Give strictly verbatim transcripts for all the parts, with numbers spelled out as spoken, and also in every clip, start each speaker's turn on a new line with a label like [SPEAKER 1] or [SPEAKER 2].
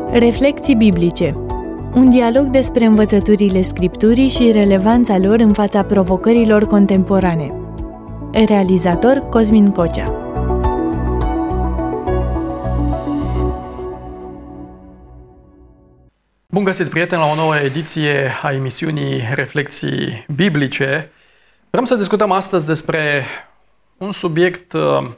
[SPEAKER 1] Reflecții biblice. Un dialog despre învățăturile Scripturii și relevanța lor în fața provocărilor contemporane. Realizator Cosmin Cocea.
[SPEAKER 2] Bun găsit, prieteni, la o nouă ediție a emisiunii Reflecții biblice. Vrem să discutăm astăzi despre un subiect uh,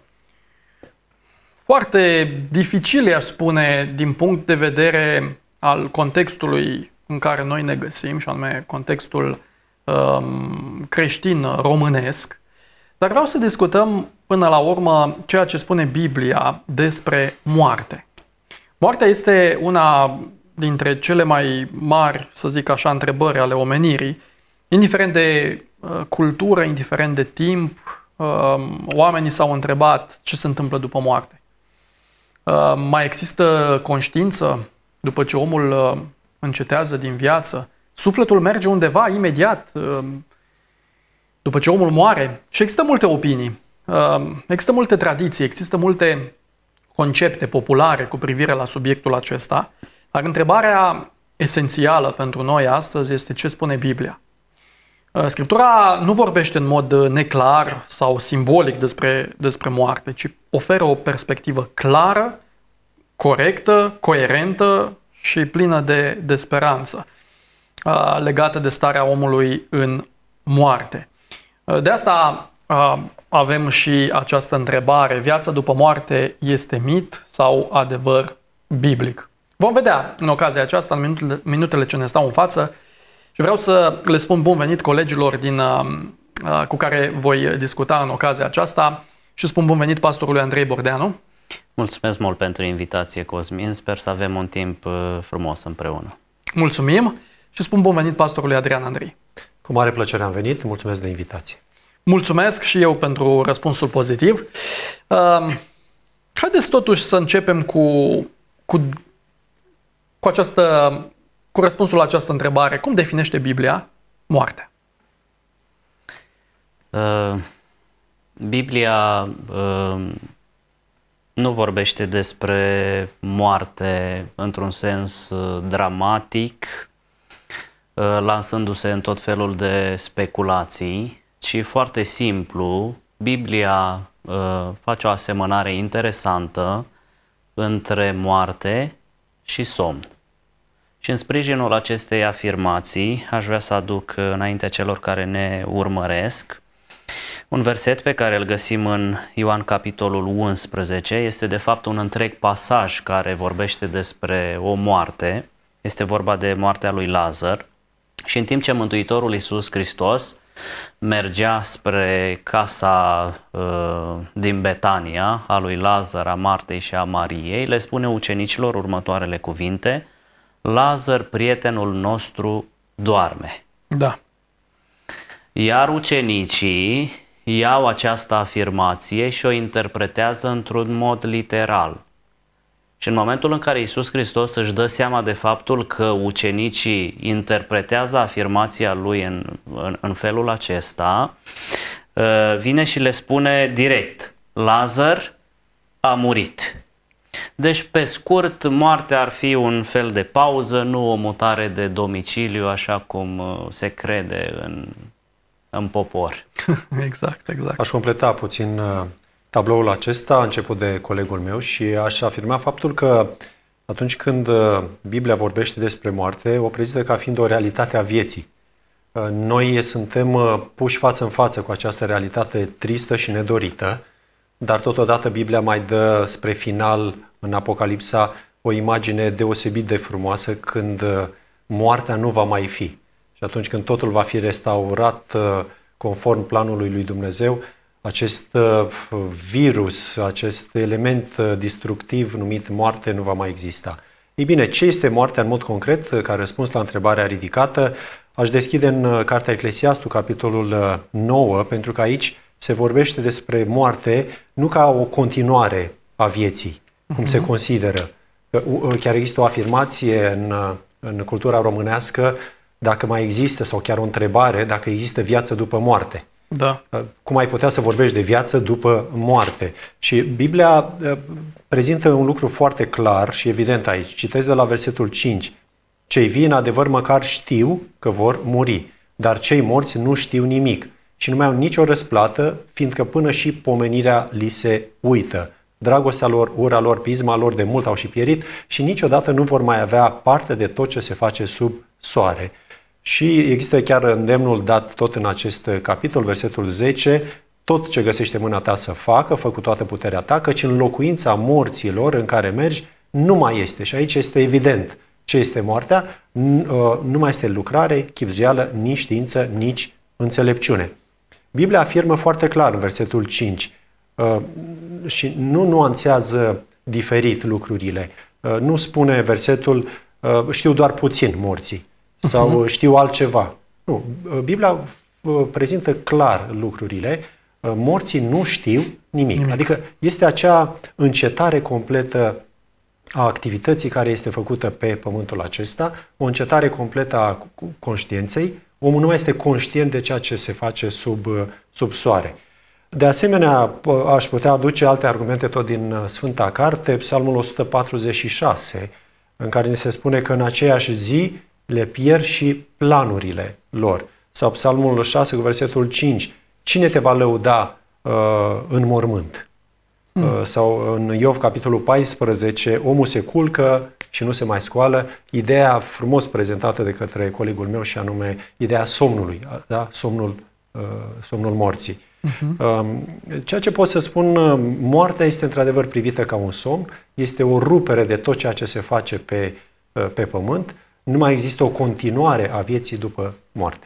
[SPEAKER 2] foarte dificil, aș spune, din punct de vedere al contextului în care noi ne găsim, și anume contextul um, creștin românesc. Dar vreau să discutăm până la urmă ceea ce spune Biblia despre moarte. Moartea este una dintre cele mai mari, să zic așa, întrebări ale omenirii, indiferent de uh, cultură, indiferent de timp. Uh, oamenii s-au întrebat ce se întâmplă după moarte. Uh, mai există conștiință după ce omul uh, încetează din viață? Sufletul merge undeva imediat uh, după ce omul moare? Și există multe opinii, uh, există multe tradiții, există multe concepte populare cu privire la subiectul acesta. Dar întrebarea esențială pentru noi astăzi este ce spune Biblia. Scriptura nu vorbește în mod neclar sau simbolic despre, despre moarte, ci oferă o perspectivă clară, corectă, coerentă și plină de, de speranță legată de starea omului în moarte. De asta avem și această întrebare: viața după moarte este mit sau adevăr biblic? Vom vedea în ocazia aceasta, în minutele, minutele ce ne stau în față, și vreau să le spun bun venit colegilor din, uh, cu care voi discuta în ocazia aceasta și spun bun venit pastorului Andrei Bordeanu.
[SPEAKER 3] Mulțumesc mult pentru invitație, Cosmin. Sper să avem un timp uh, frumos împreună.
[SPEAKER 2] Mulțumim și spun bun venit pastorului Adrian Andrei.
[SPEAKER 4] Cu mare plăcere am venit, mulțumesc de invitație.
[SPEAKER 2] Mulțumesc și eu pentru răspunsul pozitiv. Uh, haideți totuși să începem cu... cu Cu, această, cu răspunsul la această întrebare: cum definește Biblia moartea?
[SPEAKER 3] Uh, Biblia uh, nu vorbește despre moarte într-un sens uh, dramatic, uh, lansându-se în tot felul de speculații, ci foarte simplu. Biblia uh, face o asemănare interesantă între moarte și somn. Și în sprijinul acestei afirmații aș vrea să aduc înaintea celor care ne urmăresc un verset pe care îl găsim în Ioan capitolul unsprezece. Este de fapt un întreg pasaj care vorbește despre o moarte. Este vorba de moartea lui Lazar. Și în timp ce Mântuitorul Iisus Hristos mergea spre casa uh, din Betania a lui Lazar, a Martei și a Mariei, le spune ucenicilor următoarele cuvinte: Lazar, prietenul nostru, doarme.
[SPEAKER 2] Da.
[SPEAKER 3] Iar ucenicii iau această afirmație și o interpretează într-un mod literal. Și în momentul în care Iisus Hristos își dă seama de faptul că ucenicii interpretează afirmația lui în, în, în felul acesta, vine și le spune direct: Lazar a murit. Deci, pe scurt, moartea ar fi un fel de pauză, nu o mutare de domiciliu, așa cum se crede în, în popor.
[SPEAKER 2] Exact, exact.
[SPEAKER 4] Aș completa puțin tabloul acesta, a început de colegul meu, și aș afirma faptul că atunci când Biblia vorbește despre moarte, o prezintă ca fiind o realitate a vieții. Noi suntem puși față în față cu această realitate tristă și nedorită, dar totodată Biblia mai dă spre final, în Apocalipsa, o imagine deosebit de frumoasă când moartea nu va mai fi. Și atunci când totul va fi restaurat conform planului lui Dumnezeu, acest virus, acest element destructiv numit moarte nu va mai exista. Ei bine, ce este moartea în mod concret? Ca răspuns la întrebarea ridicată, aș deschide în Cartea Eclesiastul, capitolul nouă, pentru că aici se vorbește despre moarte nu ca o continuare a vieții, cum uh-huh. se consideră. Chiar există o afirmație în, în cultura românească, dacă mai există, sau chiar o întrebare, dacă există viață după moarte.
[SPEAKER 2] Da.
[SPEAKER 4] Cum ai putea să vorbești de viață după moarte? Și Biblia prezintă un lucru foarte clar și evident aici. Citesc de la versetul cinci. Cei vii în adevăr măcar știu că vor muri, dar cei morți nu știu nimic și nu mai au nicio răsplată, fiindcă până și pomenirea li se uită. Dragostea lor, ura lor, pisma lor de mult au și pierit și niciodată nu vor mai avea parte de tot ce se face sub soare. Și există chiar îndemnul dat tot în acest capitol, versetul zece, tot ce găsește mâna ta să facă, fă cu toată puterea ta, căci în locuința morților în care mergi nu mai este. Și aici este evident ce este moartea, nu mai este lucrare, chibzuială, nici știință, nici înțelepciune. Biblia afirmă foarte clar în versetul cinci și nu nuanțează diferit lucrurile. Nu spune versetul știu doar puțin morții sau știu altceva. Nu, Biblia prezintă clar lucrurile. Morții nu știu nimic. nimic. Adică este acea încetare completă a activității care este făcută pe pământul acesta, o încetare completă a conștiinței. Omul nu mai este conștient de ceea ce se face sub, sub soare. De asemenea, aș putea aduce alte argumente tot din Sfânta Carte, Psalmul o sută patruzeci și șase, în care ni se spune că în aceeași zi le pierd și planurile lor. Sau Psalmul șase cu versetul cinci, cine te va lăuda uh, în mormânt? Mm. Uh, sau în Iov, capitolul paisprezece, omul se culcă și nu se mai scoală. Ideea frumos prezentată de către colegul meu și anume ideea somnului, da? somnul, uh, somnul morții. Uh-huh. Uh, ceea ce pot să spun, uh, moartea este într-adevăr privită ca un somn, este o rupere de tot ceea ce se face pe, uh, pe pământ, nu mai există o continuare a vieții după moarte.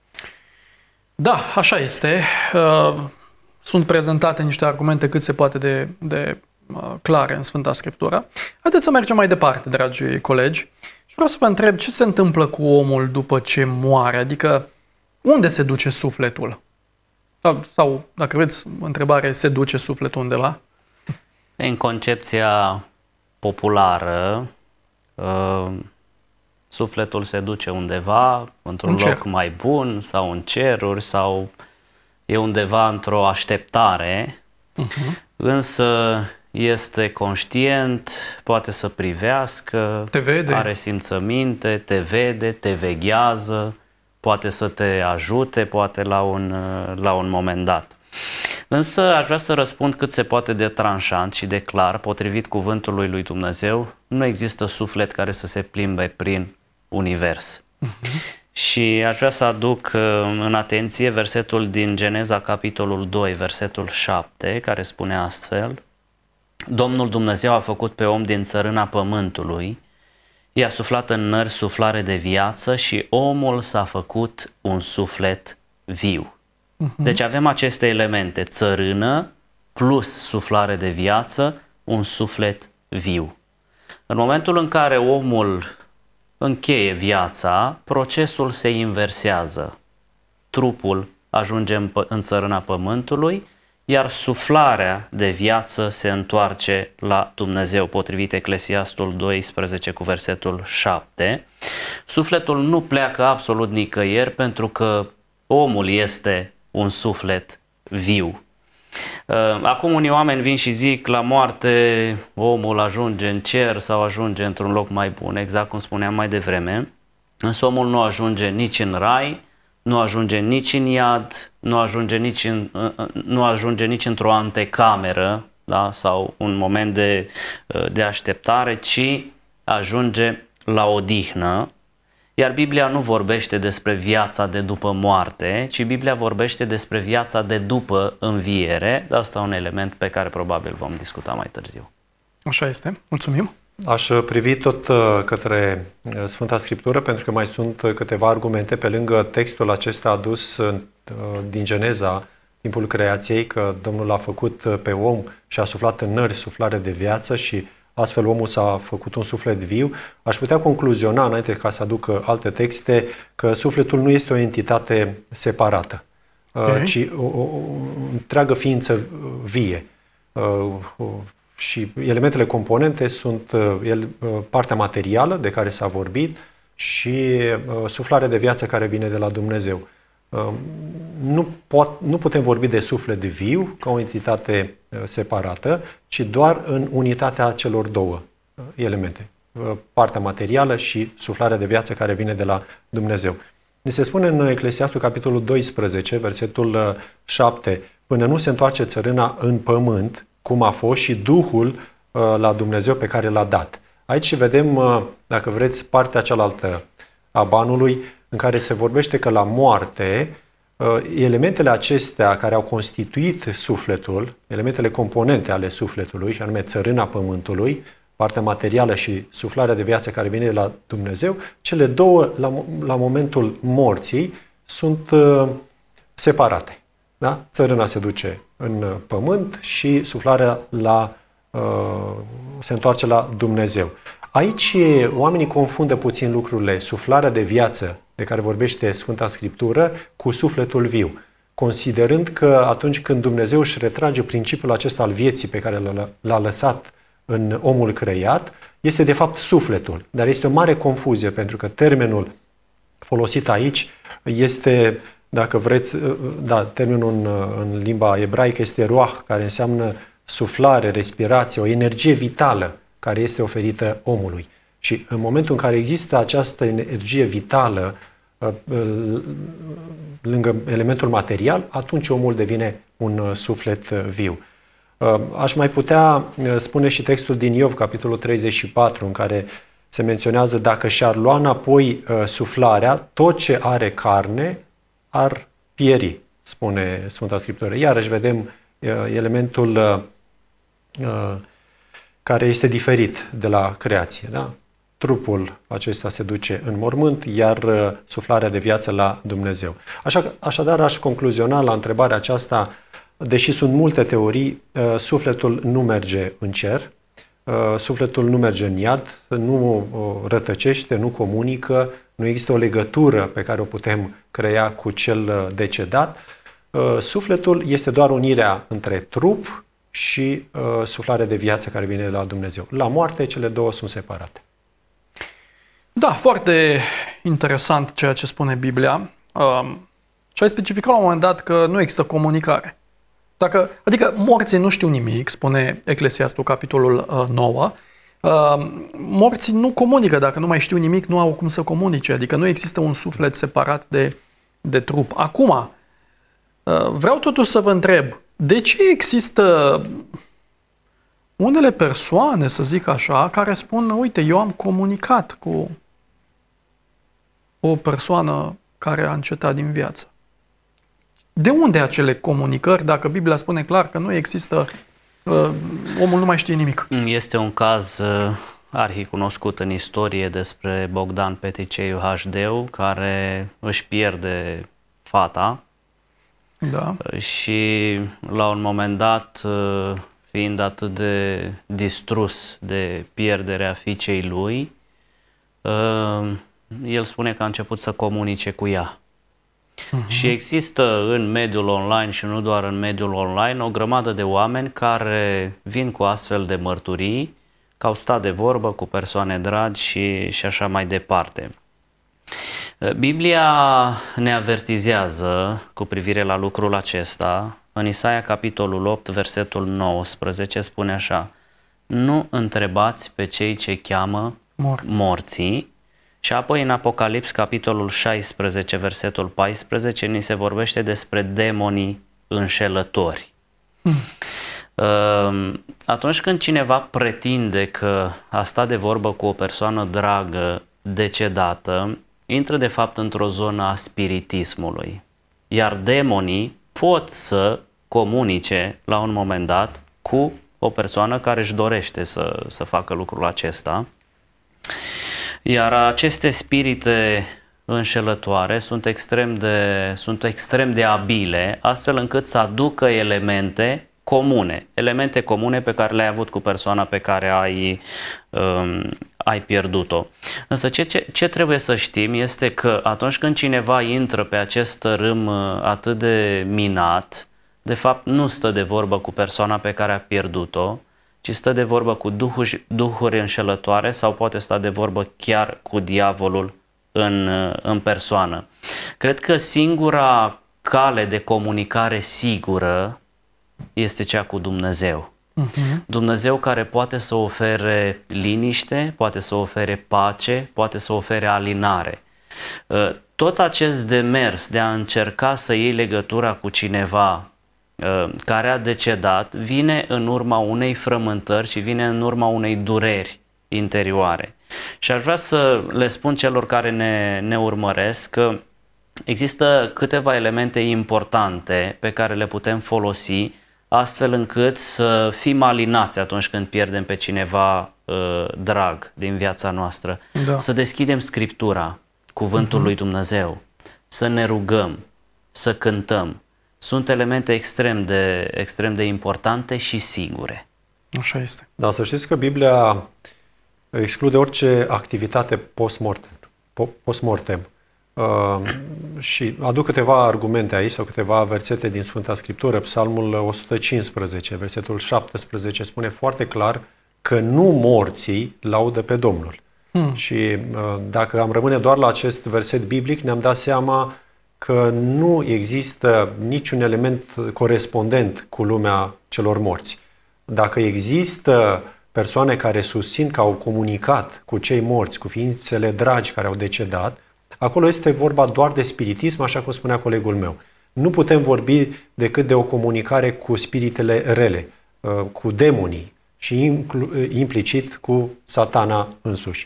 [SPEAKER 2] Da, așa este. Uh, sunt prezentate niște argumente cât se poate de, de uh, clare în Sfânta Scriptură. Haideți să mergem mai departe, dragi colegi. Și vreau să vă întreb ce se întâmplă cu omul după ce moare, adică unde se duce sufletul? Sau, sau dacă vreți, întrebare, se duce sufletul undeva?
[SPEAKER 3] În concepția populară, uh, sufletul se duce undeva, într-un
[SPEAKER 2] în
[SPEAKER 3] loc mai bun sau în ceruri sau e undeva într-o așteptare, uh-huh. însă este conștient, poate să privească,
[SPEAKER 2] te vede.
[SPEAKER 3] Are simțăminte, te vede, te veghează, poate să te ajute, poate la un, la un moment dat. Însă aș vrea să răspund cât se poate de tranșant și de clar, potrivit cuvântului lui Dumnezeu, nu există suflet care să se plimbe prin univers. Uh-huh. Și aș vrea să aduc în atenție versetul din Geneza, capitolul doi, versetul șapte, care spune astfel: Domnul Dumnezeu a făcut pe om din țărâna pământului, i-a suflat în nări suflare de viață și omul s-a făcut un suflet viu. Uh-huh. Deci avem aceste elemente, țărână plus suflare de viață, un suflet viu. În momentul în care omul încheie viața, procesul se inversează. Trupul ajunge în, în țărâna pământului, iar suflarea de viață se întoarce la Dumnezeu, potrivit Eclesiastul doisprezece cu versetul șapte. Sufletul nu pleacă absolut nicăieri pentru că omul este un suflet viu. Acum unii oameni vin și zic la moarte omul ajunge în cer sau ajunge într-un loc mai bun, exact cum spuneam mai devreme, însă omul nu ajunge nici în rai, nu ajunge nici în iad, nu ajunge nici, în, nu ajunge nici într-o antecameră, da? Sau un moment de, de așteptare, ci ajunge la odihnă. Iar Biblia nu vorbește despre viața de după moarte, ci Biblia vorbește despre viața de după înviere. De asta un element pe care probabil vom discuta mai târziu.
[SPEAKER 2] Așa este. Mulțumim.
[SPEAKER 4] Aș privi tot către Sfânta Scriptură, pentru că mai sunt câteva argumente pe lângă textul acesta adus din Geneza, timpul creației, că Domnul a făcut pe om și a suflat în nări suflare de viață și astfel omul s-a făcut un suflet viu. Aș putea concluziona, înainte ca să aduc alte texte, că sufletul nu este o entitate separată, okay. ci o, o, o întreagă ființă vie. Și elementele componente sunt el, partea materială de care s-a vorbit și suflarea de viață care vine de la Dumnezeu. Nu, pot, nu putem vorbi de suflet viu ca o entitate separată, ci doar în unitatea celor două elemente, partea materială și suflarea de viață care vine de la Dumnezeu. Ni se spune în Eclesiastul, capitolul doisprezece, versetul șapte, până nu se întoarce țărâna în pământ, cum a fost, și Duhul la Dumnezeu pe care l-a dat. Aici vedem, dacă vreți, partea cealaltă a banului, în care se vorbește că la moarte, elementele acestea care au constituit sufletul, elementele componente ale sufletului, și anume țărâna pământului, partea materială și suflarea de viață care vine de la Dumnezeu, cele două, la, la momentul morții, sunt uh, separate. Da? Țărâna se duce în pământ și suflarea la, uh, se întoarce la Dumnezeu. Aici oamenii confundă puțin lucrurile, suflarea de viață de care vorbește Sfânta Scriptură cu sufletul viu, considerând că atunci când Dumnezeu își retrage principiul acesta al vieții pe care l-a, l-a lăsat în omul creat, este de fapt sufletul. Dar este o mare confuzie, pentru că termenul folosit aici este, dacă vreți, da, termenul în, în limba ebraică este ruach, care înseamnă suflare, respirație, o energie vitală care este oferită omului. Și în momentul în care există această energie vitală lângă elementul material, atunci omul devine un suflet viu. Aș mai putea spune și textul din Iov, capitolul treizeci și patru, în care se menționează: dacă și-ar lua înapoi suflarea, tot ce are carne ar pieri, spune Sfânta Scriptură. Iarăși vedem elementul care este diferit de la creație. Da? Trupul acesta se duce în mormânt, iar suflarea de viață la Dumnezeu. Așa, așadar, aș concluziona la întrebarea aceasta: deși sunt multe teorii, sufletul nu merge în cer, sufletul nu merge în iad, nu rătăcește, nu comunică, nu există o legătură pe care o putem crea cu cel decedat. Sufletul este doar unirea între trup și suflarea de viață care vine de la Dumnezeu. La moarte, cele două sunt separate.
[SPEAKER 2] Da, foarte interesant ceea ce spune Biblia. Și ai specificat la un moment dat că nu există comunicare. Dacă, adică morții nu știu nimic, spune Eclesiastul, capitolul nouă, morții nu comunică, dacă nu mai știu nimic, nu au cum să comunice, adică nu există un suflet separat de, de trup. Acum, vreau totuși să vă întreb, de ce există unele persoane, să zic așa, care spun: uite, eu am comunicat cu o persoană care a încetat din viață? De unde acele comunicări, dacă Biblia spune clar că nu există, uh, omul nu mai știe nimic?
[SPEAKER 3] Este un caz uh, arhicunoscut în istorie despre Bogdan Peticeiu Hașdeu, care își pierde fata.
[SPEAKER 2] Da.
[SPEAKER 3] Și la un moment dat, uh, fiind atât de distrus de pierderea fiicei lui, uh, el spune că a început să comunice cu ea. Uh-huh. Și există în mediul online și nu doar în mediul online o grămadă de oameni care vin cu astfel de mărturii, că au stat de vorbă cu persoane dragi și, și așa mai departe. Biblia ne avertizează cu privire la lucrul acesta. În Isaia, capitolul opt, versetul nouăsprezece, spune așa: nu întrebați pe cei ce cheamă
[SPEAKER 2] Morți.
[SPEAKER 3] morții. Și apoi în Apocalips, capitolul șaisprezece, versetul paisprezece, ni se vorbește despre demonii înșelători. Hmm. Atunci când cineva pretinde că a stat de vorbă cu o persoană dragă decedată, intră de fapt într-o zonă a spiritismului. Iar demonii pot să comunice la un moment dat cu o persoană care își dorește să, să facă lucrul acesta. Iar aceste spirite înșelătoare sunt extrem de, sunt extrem de abile, astfel încât să aducă elemente comune, elemente comune pe care le-ai avut cu persoana pe care ai, um, ai pierdut-o. Însă ce, ce, ce trebuie să știm este că atunci când cineva intră pe acest râm atât de minat, de fapt nu stă de vorbă cu persoana pe care a pierdut-o, ci stă de vorbă cu duhuri, duhuri înșelătoare sau poate sta de vorbă chiar cu diavolul în, în persoană. Cred că singura cale de comunicare sigură este cea cu Dumnezeu. Uh-huh. Dumnezeu care poate să ofere liniște, poate să ofere pace, poate să ofere alinare. Tot acest demers de a încerca să iei legătura cu cineva care a decedat vine în urma unei frământări și vine în urma unei dureri interioare. Și aș vrea să le spun celor care ne, ne urmăresc că există câteva elemente importante pe care le putem folosi astfel încât să fim alinați atunci când pierdem pe cineva uh, drag din viața noastră. Da. Să deschidem Scriptura, Cuvântul uh-huh. lui Dumnezeu, să ne rugăm, să cântăm. Sunt elemente extrem de, extrem de importante și sigure.
[SPEAKER 2] Așa este.
[SPEAKER 4] Da, să știți că Biblia exclude orice activitate post-mortem. post-mortem. Uh, și aduc câteva argumente aici sau câteva versete din Sfânta Scriptură. Psalmul o sută cincisprezece, versetul șaptesprezece, spune foarte clar că nu morții laudă pe Domnul. Hmm. Și uh, dacă am rămâne doar la acest verset biblic, ne-am dat seama că nu există niciun element corespondent cu lumea celor morți. Dacă există persoane care susțin că au comunicat cu cei morți, cu ființele dragi care au decedat, acolo este vorba doar de spiritism, așa cum spunea colegul meu. Nu putem vorbi decât de o comunicare cu spiritele rele, cu demonii și implicit cu Satana însuși.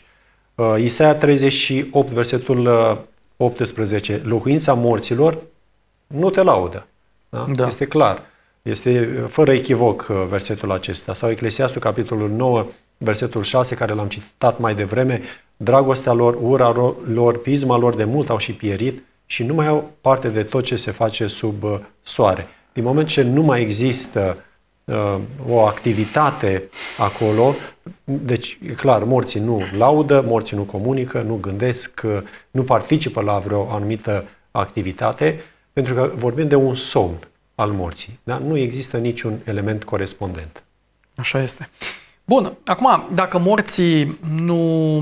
[SPEAKER 4] Isaia treizeci și opt, versetul optsprezece, locuința morților nu te laudă. Da? Da. Este clar. Este fără echivoc versetul acesta. Sau Eclesiastul, capitolul nouă, versetul șase, care l-am citat mai devreme, dragostea lor, ura lor, pisma lor de mult au și pierit și nu mai au parte de tot ce se face sub soare. Din moment ce nu mai există uh, o activitate acolo, deci e clar, morții nu laudă, morții nu comunică, nu gândesc, uh, nu participă la vreo anumită activitate, pentru că vorbim de un somn al morții. Da? Nu există niciun element corespondent.
[SPEAKER 2] Așa este. Bun, acum, dacă morții nu,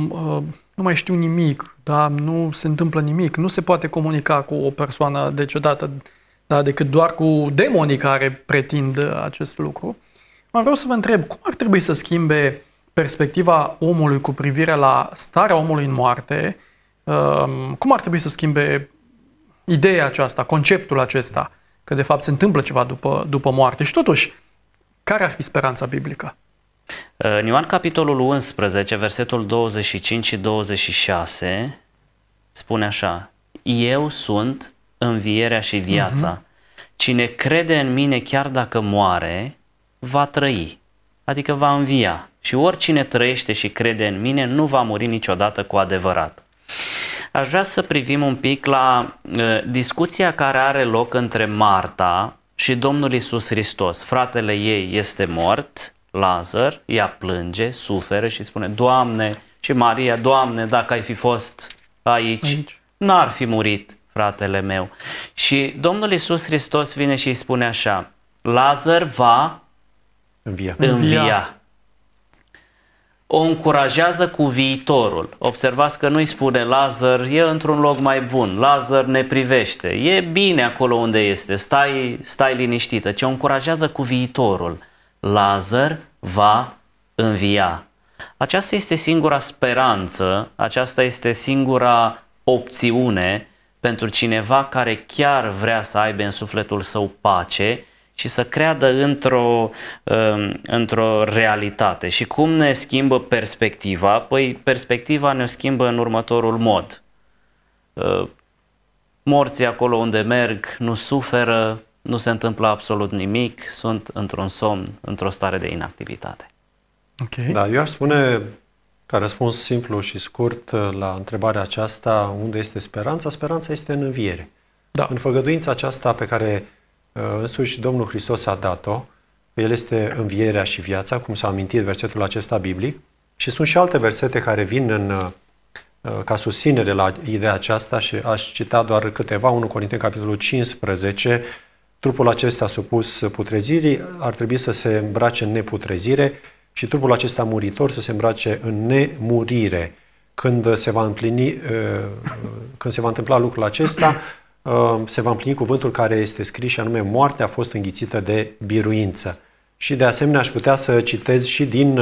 [SPEAKER 2] nu mai știu nimic, da, nu se întâmplă nimic, nu se poate comunica cu o persoană decedată, da, decât doar cu demonii care pretind acest lucru, mă vreau să vă întreb, cum ar trebui să schimbe perspectiva omului cu privire la starea omului în moarte, cum ar trebui să schimbe ideea aceasta, conceptul acesta, că de fapt se întâmplă ceva după, după moarte și totuși, care ar fi speranța biblică?
[SPEAKER 3] În Ioan capitolul unsprezece, versetul douăzeci și cinci și douăzeci și șase, spune așa: eu sunt învierea și viața. Uh-huh. Cine crede în mine chiar dacă moare, va trăi, adică va învia. Și oricine trăiește și crede în mine nu va muri niciodată cu adevărat. Aș vrea să privim un pic la uh, discuția care are loc între Marta și Domnul Iisus Hristos. Fratele ei este mort, Lazar, ea plânge, suferă și spune: Doamne, și Maria, Doamne, dacă ai fi fost aici, aici. n-ar fi murit fratele meu. Și Domnul Iisus Hristos vine și îi spune așa: Lazar va
[SPEAKER 4] învia.
[SPEAKER 3] învia. O încurajează cu viitorul. Observați că nu-i spune: Lazar e într-un loc mai bun, Lazar ne privește, e bine acolo unde este, stai, stai liniștită, ci o încurajează cu viitorul. Lazar va învia. Aceasta este singura speranță, aceasta este singura opțiune pentru cineva care chiar vrea să aibă în sufletul său pace și să creadă într-o, într-o realitate. Și cum ne schimbă perspectiva? Păi perspectiva ne schimbă în următorul mod. Morții acolo unde merg nu suferă, nu se întâmplă absolut nimic, sunt într-un somn, într-o stare de inactivitate.
[SPEAKER 2] Okay.
[SPEAKER 4] Da, eu aș spune, ca răspuns simplu și scurt la întrebarea aceasta, unde este speranța? Speranța este în înviere. Da. În făgăduința aceasta pe care însuși Domnul Hristos a dat-o, El este învierea și viața, cum s-a amintit versetul acesta biblic, și sunt și alte versete care vin în, ca susținere la ideea aceasta și aș cita doar câteva. unu Corinteni, capitolul cincisprezece, trupul acesta supus putrezirii ar trebui să se îmbrace în neputrezire și trupul acesta muritor să se îmbrace în nemurire. Când se va împlini, când se va întâmpla lucrul acesta, se va împlini cuvântul care este scris și anume moartea a fost înghițită de biruință. Și de asemenea aș putea să citez și din,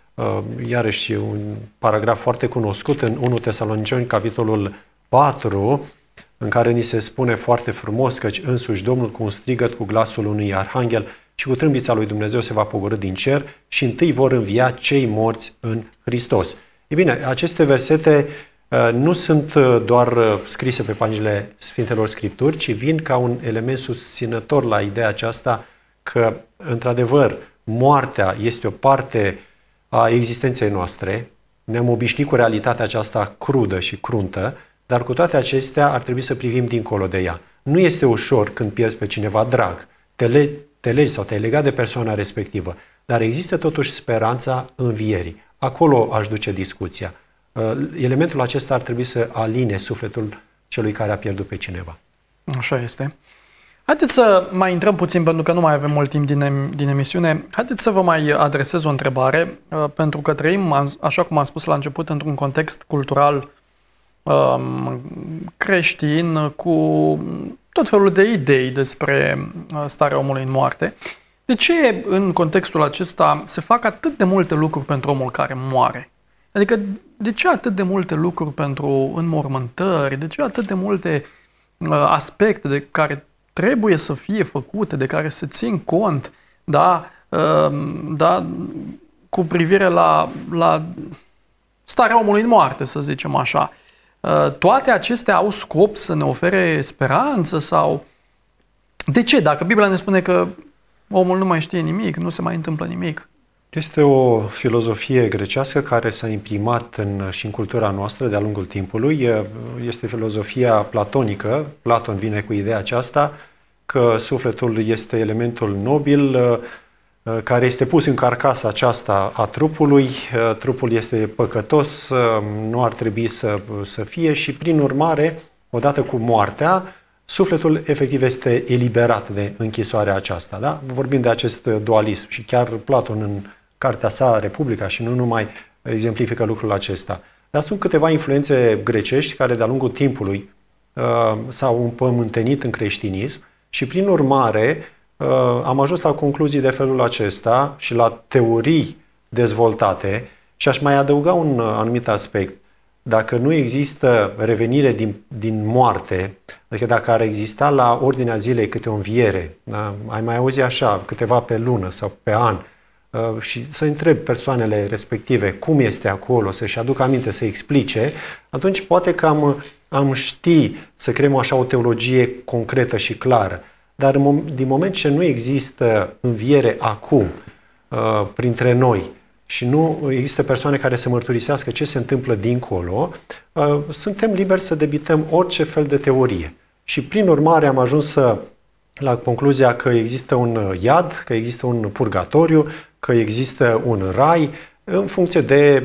[SPEAKER 4] iarăși, un paragraf foarte cunoscut în întâi Tesaloniceni, capitolul patru, în care ni se spune foarte frumos că însuși Domnul cu un strigăt, cu glasul unui arhanghel și cu trâmbița lui Dumnezeu se va pogorî din cer și întâi vor învia cei morți în Hristos. Ei bine, aceste versete nu sunt doar scrise pe paginile Sfintelor Scripturi, ci vin ca un element susținător la ideea aceasta că, într-adevăr, moartea este o parte a existenței noastre. Ne-am obișnuit cu realitatea aceasta crudă și cruntă, dar cu toate acestea ar trebui să privim dincolo de ea. Nu este ușor când pierzi pe cineva drag, te, le, te legi sau te-ai legat de persoana respectivă, dar există totuși speranța învierii. Acolo aș duce discuția. Elementul acesta ar trebui să aline sufletul celui care a pierdut pe cineva.
[SPEAKER 2] Așa este. Haideți să mai intrăm puțin, pentru că nu mai avem mult timp din, em- din emisiune. Haideți să vă mai adresez o întrebare, pentru că trăim, așa cum am spus la început, într-un context cultural um, creștin, cu tot felul de idei despre starea omului în moarte. De ce în contextul acesta se fac atât de multe lucruri pentru omul care moare? Adică de ce atât de multe lucruri pentru înmormântări? De ce atât de multe uh, aspecte de care trebuie să fie făcute, de care se țin cont, da, uh, da, cu privire la, la starea omului în moarte, să zicem așa? Uh, toate acestea au scop să ne ofere speranță sau... De ce? Dacă Biblia ne spune că omul nu mai știe nimic, nu se mai întâmplă nimic.
[SPEAKER 4] Este o filozofie grecească care s-a imprimat în, și în cultura noastră de-a lungul timpului. Este filozofia platonică. Platon vine cu ideea aceasta că sufletul este elementul nobil care este pus în carcasa aceasta a trupului. Trupul este păcătos, nu ar trebui să, să fie și prin urmare, odată cu moartea, sufletul efectiv este eliberat de închisoarea aceasta. Da? Vorbim de acest dualism și chiar Platon în cartea sa Republica și nu numai exemplifică lucrul acesta. Dar sunt câteva influențe grecești care de-a lungul timpului uh, s-au împământenit în creștinism și prin urmare uh, am ajuns la concluzii de felul acesta și la teorii dezvoltate și aș mai adăuga un anumit aspect. Dacă nu există revenire din, din moarte, adică dacă ar exista la ordinea zilei câte o înviere, da? Ai mai auzit așa, câteva pe lună sau pe an, uh, și să întreb persoanele respective cum este acolo, să-și aducă aminte, să explice, atunci poate că am, am ști să creăm așa o teologie concretă și clară. Dar din moment ce nu există înviere acum uh, printre noi, și nu există persoane care să mărturisească ce se întâmplă dincolo, suntem liberi să debităm orice fel de teorie. Și prin urmare am ajuns la concluzia că există un iad, că există un purgatoriu, că există un rai, în funcție de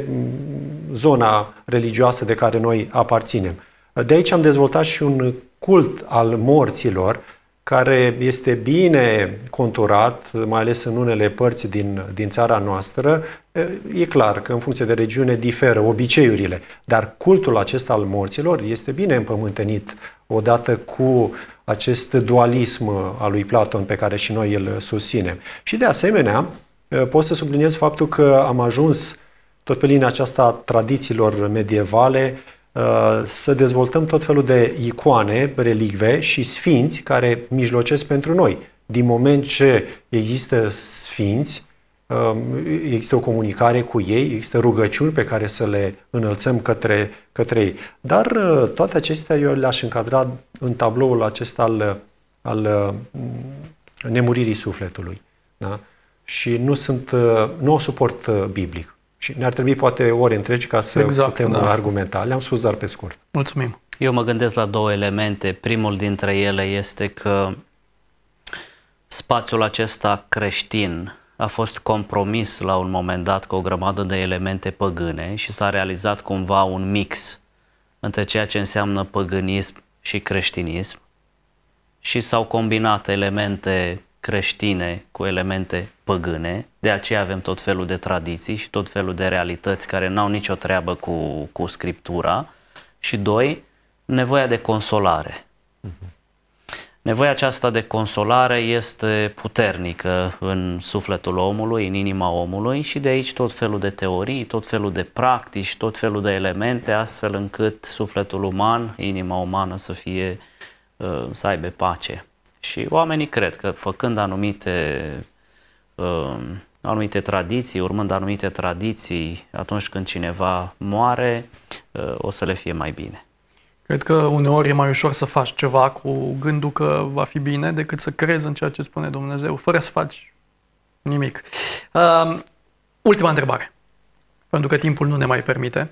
[SPEAKER 4] zona religioasă de care noi aparținem. De aici am dezvoltat și un cult al morților, care este bine conturat, mai ales în unele părți din, din țara noastră. E clar că în funcție de regiune diferă obiceiurile, dar cultul acesta al morților este bine împământenit odată cu acest dualism al lui Platon pe care și noi îl susținem. Și de asemenea, pot să subliniez faptul că am ajuns tot pe linia aceasta a tradițiilor medievale să dezvoltăm tot felul de icoane, relicve și sfinți care mijlocesc pentru noi. Din moment ce există sfinți, există o comunicare cu ei, există rugăciuni pe care să le înălțăm către, către ei. Dar toate acestea eu le-aș încadra în tabloul acesta al, al nemuririi sufletului. Da? Și nu, sunt, nu o suport biblic. Și ne-ar trebui poate ore întregi ca să exact, putem da. argumenta. Le-am spus doar pe scurt.
[SPEAKER 2] Mulțumim.
[SPEAKER 3] Eu mă gândesc la două elemente. Primul dintre ele este că spațiul acesta creștin a fost compromis la un moment dat cu o grămadă de elemente păgâne și s-a realizat cumva un mix între ceea ce înseamnă păgânism și creștinism și s-au combinat elemente creștine cu elemente păgâne, de aceea avem tot felul de tradiții și tot felul de realități care n-au nicio treabă cu, cu Scriptura. Și doi, nevoia de consolare. Uh-huh. Nevoia aceasta de consolare este puternică în sufletul omului, în inima omului și de aici tot felul de teorii, tot felul de practici, tot felul de elemente, astfel încât sufletul uman, inima umană să fie, să aibă pace. Și oamenii cred că făcând anumite, anumite tradiții, urmând anumite tradiții, atunci când cineva moare, o să le fie mai bine.
[SPEAKER 2] Cred că uneori e mai ușor să faci ceva cu gândul că va fi bine decât să crezi în ceea ce spune Dumnezeu, fără să faci nimic. Uh, ultima întrebare, pentru că timpul nu ne mai permite.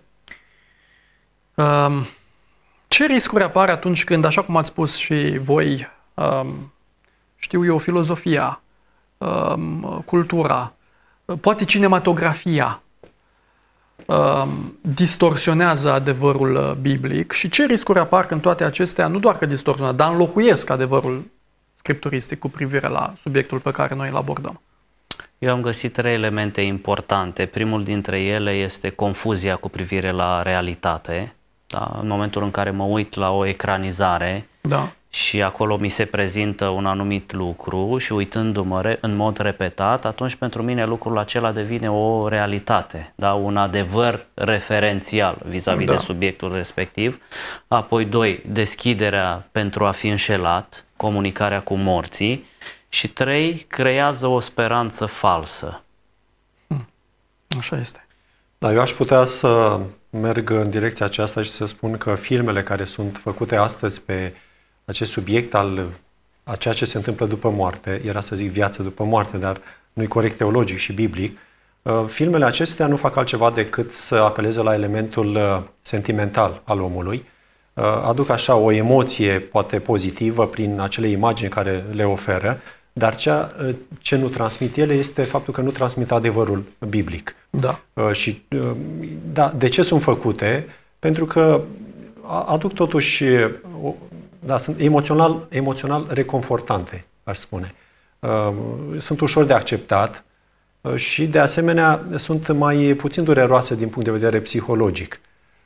[SPEAKER 2] Uh, ce riscuri apar atunci când, așa cum ați spus și voi, uh, știu eu, filozofia, uh, cultura, uh, poate cinematografia, Uh, distorsionează adevărul biblic și ce riscuri apar când toate acestea nu doar că distorsionează, dar înlocuiesc adevărul scripturistic cu privire la subiectul pe care noi îl abordăm?
[SPEAKER 3] Eu am găsit trei elemente importante. Primul dintre ele este confuzia cu privire la realitate. Da? În momentul în care mă uit la o ecranizare, da, și acolo mi se prezintă un anumit lucru și uitându-mă în mod repetat, atunci pentru mine lucrul acela devine o realitate, da? Un adevăr referențial vis-a-vis, da, de subiectul respectiv. Apoi, doi, deschiderea pentru a fi înșelat, comunicarea cu morții. Și trei, creează o speranță falsă.
[SPEAKER 2] Hmm. Așa este.
[SPEAKER 4] Da, eu aș putea să merg în direcția aceasta și să spun că filmele care sunt făcute astăzi pe acest subiect al a ceea ce se întâmplă după moarte, era să zic viață după moarte, dar nu-i corect teologic și biblic, filmele acestea nu fac altceva decât să apeleze la elementul sentimental al omului, aduc așa o emoție poate pozitivă prin acele imagini care le oferă, dar ceea ce nu transmit ele este faptul că nu transmit adevărul biblic.
[SPEAKER 2] Da.
[SPEAKER 4] Și da, de ce sunt făcute? Pentru că aduc totuși, da, sunt emoțional, emoțional reconfortante, aș spune. Sunt ușor de acceptat și de asemenea sunt mai puțin dureroase din punct de vedere psihologic.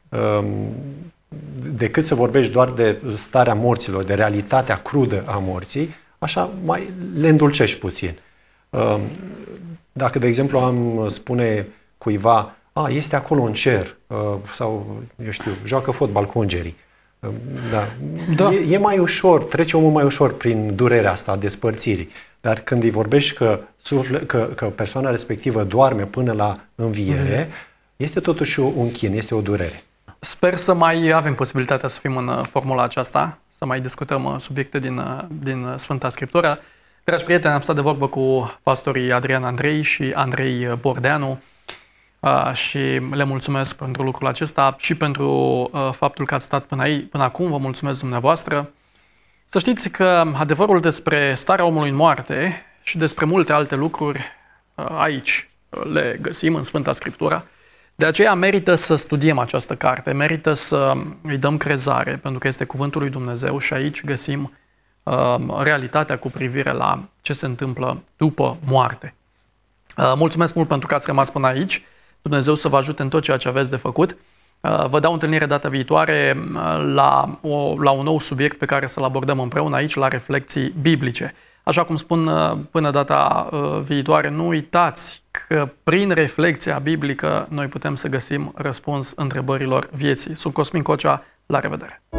[SPEAKER 4] Decât să vorbești doar de starea morților, de realitatea crudă a morții, așa mai le îndulcești puțin. Dacă, de exemplu, am spune cuiva, a, este acolo în cer, sau, eu știu, joacă fotbal cu îngerii. Da. Da. E, e mai ușor, trece omul mai ușor prin durerea asta a despărțirii. Dar când îi vorbești că, sufle, că, că persoana respectivă doarme până la înviere, mm. este totuși un chin, este o durere.
[SPEAKER 2] Sper să mai avem posibilitatea să fim în formula aceasta, să mai discutăm subiecte din, din Sfânta Scriptură. Dragi prieteni, am stat de vorbă cu pastorii Adrian Andrei și Andrei Bordeanu și le mulțumesc pentru lucrul acesta și pentru faptul că ați stat până, aici, până acum. Vă mulțumesc dumneavoastră. Să știți că adevărul despre starea omului în moarte și despre multe alte lucruri aici le găsim în Sfânta Scriptură. De aceea merită să studiem această carte, merită să îi dăm crezare, pentru că este Cuvântul lui Dumnezeu și aici găsim uh, realitatea cu privire la ce se întâmplă după moarte. Uh, mulțumesc mult pentru că ați rămas până aici. Dumnezeu să vă ajute în tot ceea ce aveți de făcut. Uh, vă dau întâlnire data viitoare uh, la, o, la un nou subiect pe care să-l abordăm împreună aici, la reflecții biblice. Așa cum spun până data viitoare, nu uitați că prin reflecția biblică noi putem să găsim răspuns întrebărilor vieții. Sunt Cosmin Cocea, la revedere!